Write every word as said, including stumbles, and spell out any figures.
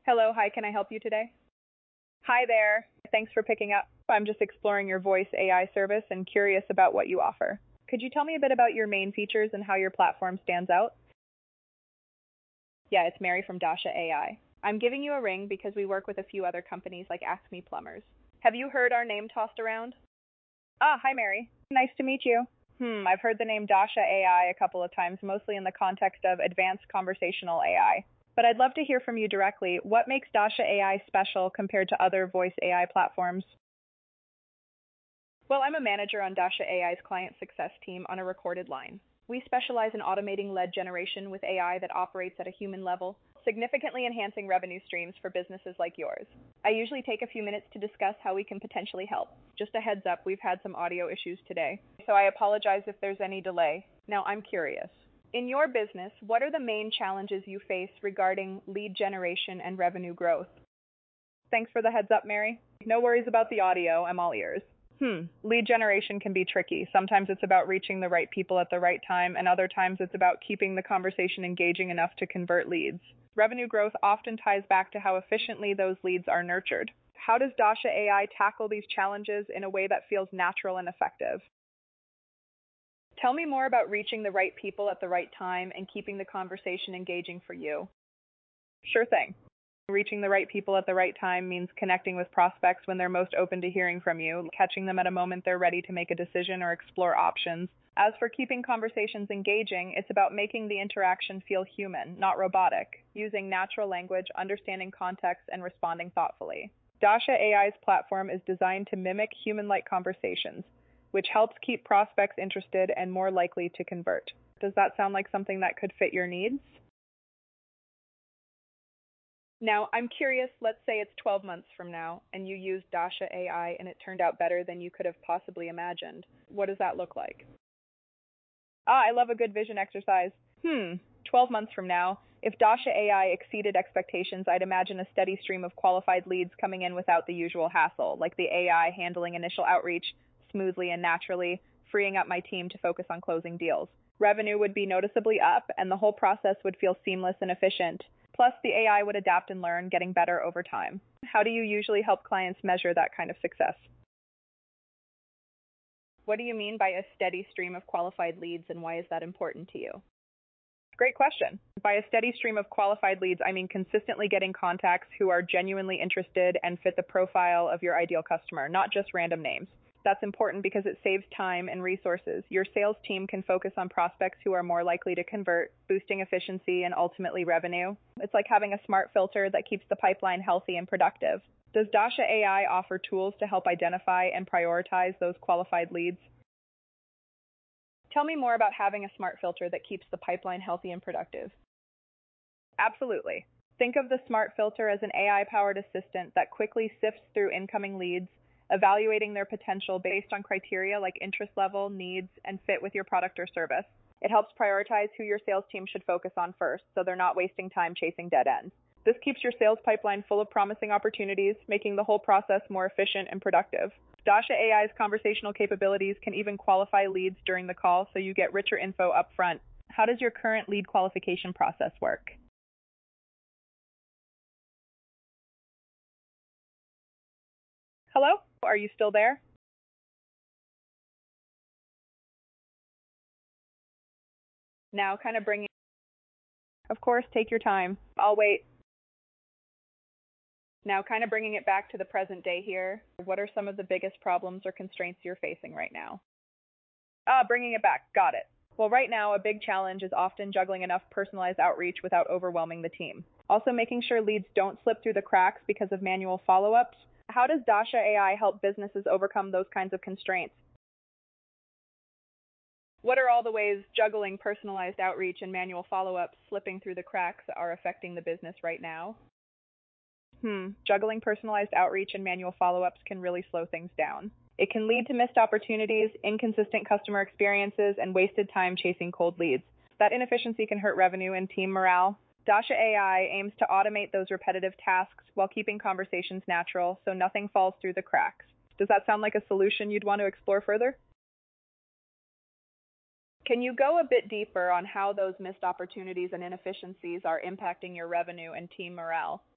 Hello, hi, can I help you today? Hi there. Thanks for picking up. I'm just exploring your voice A I service and curious about what you offer. Could you tell me a bit about your main features and how your platform stands out? Yeah, it's Mary from Dasha A I. I'm giving you a ring because we work with a few other companies like Acme Plumbers. Have you heard our name tossed around? Ah, hi Mary. Nice to meet you. Hmm, I've heard the name Dasha A I a couple of times, mostly in the context of advanced conversational A I. But I'd love to hear from you directly. What makes Dasha A I special compared to other voice A I platforms? Well, I'm a manager on Dasha A I's client success team on a recorded line. We specialize in automating lead generation with A I that operates at a human level, significantly enhancing revenue streams for businesses like yours. I usually take a few minutes to discuss how we can potentially help. Just a heads up, we've had some audio issues today, so I apologize if there's any delay. Now, I'm curious. In your business, what are the main challenges you face regarding lead generation and revenue growth? Thanks for the heads up, Mary. No worries about the audio, I'm all ears. Hmm, lead generation can be tricky. Sometimes it's about reaching the right people at the right time, and other times it's about keeping the conversation engaging enough to convert leads. Revenue growth often ties back to how efficiently those leads are nurtured. How does Dasha A I tackle these challenges in a way that feels natural and effective? Tell me more about reaching the right people at the right time and keeping the conversation engaging for you. Sure thing. Reaching the right people at the right time means connecting with prospects when they're most open to hearing from you, catching them at a moment they're ready to make a decision or explore options. As for keeping conversations engaging, it's about making the interaction feel human, not robotic, using natural language, understanding context, and responding thoughtfully. Dasha A I's platform is designed to mimic human-like conversations, which helps keep prospects interested and more likely to convert. Does that sound like something that could fit your needs? Now, I'm curious, let's say it's twelve months from now, and you used Dasha A I and it turned out better than you could have possibly imagined. What does that look like? Ah, I love a good vision exercise. Hmm, twelve months from now, if Dasha A I exceeded expectations, I'd imagine a steady stream of qualified leads coming in without the usual hassle, like the A I handling initial outreach smoothly and naturally, freeing up my team to focus on closing deals. Revenue would be noticeably up, and the whole process would feel seamless and efficient. Plus, the A I would adapt and learn, getting better over time. How do you usually help clients measure that kind of success? What do you mean by a steady stream of qualified leads, and why is that important to you? Great question. By a steady stream of qualified leads, I mean consistently getting contacts who are genuinely interested and fit the profile of your ideal customer, not just random names. That's important because it saves time and resources. Your sales team can focus on prospects who are more likely to convert, boosting efficiency and ultimately revenue. It's like having a smart filter that keeps the pipeline healthy and productive. Does Dasha A I offer tools to help identify and prioritize those qualified leads? Tell me more about having a smart filter that keeps the pipeline healthy and productive. Absolutely. Think of the smart filter as an A I-powered assistant that quickly sifts through incoming leads, evaluating their potential based on criteria like interest level, needs, and fit with your product or service. It helps prioritize who your sales team should focus on first, so they're not wasting time chasing dead ends. This keeps your sales pipeline full of promising opportunities, making the whole process more efficient and productive. Dasha A I's conversational capabilities can even qualify leads during the call, so you get richer info up front. How does your current lead qualification process work? Hello? Are you still there? Now kind of bringing... Of course, take your time. I'll wait. Now kind of bringing it back to the present day here, what are some of the biggest problems or constraints you're facing right now? Ah, bringing it back. Got it. Well, right now, a big challenge is often juggling enough personalized outreach without overwhelming the team. Also, making sure leads don't slip through the cracks because of manual follow-ups. How does Dasha A I help businesses overcome those kinds of constraints? What are all the ways juggling personalized outreach and manual follow-ups slipping through the cracks are affecting the business right now? Hmm, juggling personalized outreach and manual follow-ups can really slow things down. It can lead to missed opportunities, inconsistent customer experiences, and wasted time chasing cold leads. That inefficiency can hurt revenue and team morale. Dasha A I aims to automate those repetitive tasks while keeping conversations natural so nothing falls through the cracks. Does that sound like a solution you'd want to explore further? Can you go a bit deeper on how those missed opportunities and inefficiencies are impacting your revenue and team morale?